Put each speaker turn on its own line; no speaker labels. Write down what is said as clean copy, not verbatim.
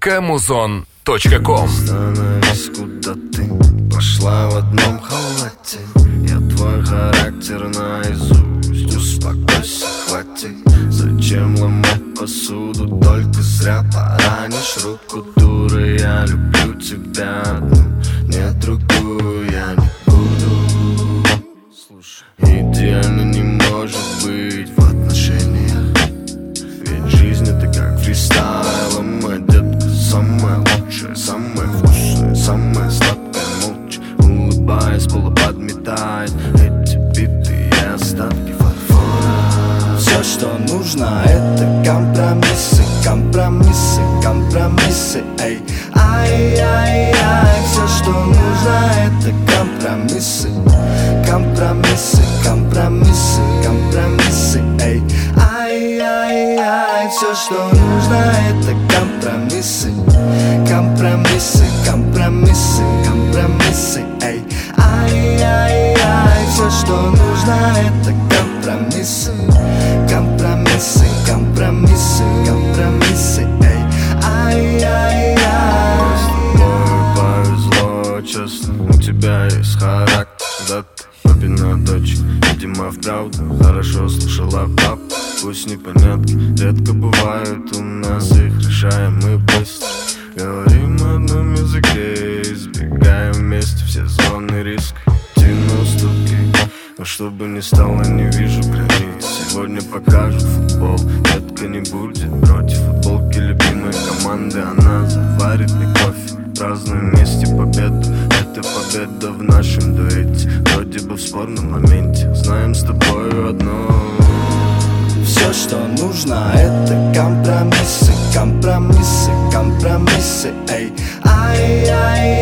mk-muzon.com.
Остановись, куда ты пошла в одном халате. Я твой характер наизусть. Успокойся, хватит. Зачем ломать посуду? Только зря поранишь руку, дура. Я люблю тебя одну, нет другую я не буду. Идеально не может быть в отношениях, ведь жизнь это как фристайл. Моя детка самая лучшая, самая вкусная, самая сладкая. Молча улыбаясь, полуподметает эти биты и остатки фарфора. Все, что нужно, это компромиссы, компромиссы, компромиссы. Эй, ай-яй-яй. Все, что нужно, это компромиссы, компромиссы, компромиссы, компромиссы. Эй, ай-яй-яй. Все, что нужно, это компромиссы, компромиссы, компромиссы, компромиссы. Эй, ай-яй-яй. Все, что нужно, это компромиссы, компромиссы, компромиссы, компромиссы. Эй, ай-яй-яй. С тобой повезло, честно, у тебя есть характер. Да ты папина дочь, видимо, вправду хорошо слушала пап. Пусть непонятки редко бывают у нас, их решаем мы быстро. Говорим на одном языке, избегаем вместе все зоны риска. Идти на уступки, но чтобы не стало, не вижу границ. Сегодня покажут футбол, детка не будет против футболки любимой команды. Она заварит мне кофе, празднуем вместе победу. Это победа в нашем дуэте, вроде бы в спорном моменте. Знаем с тобою одно: все, что нужно, это компромиссы, компромиссы, компромиссы. Эй, ай-яй.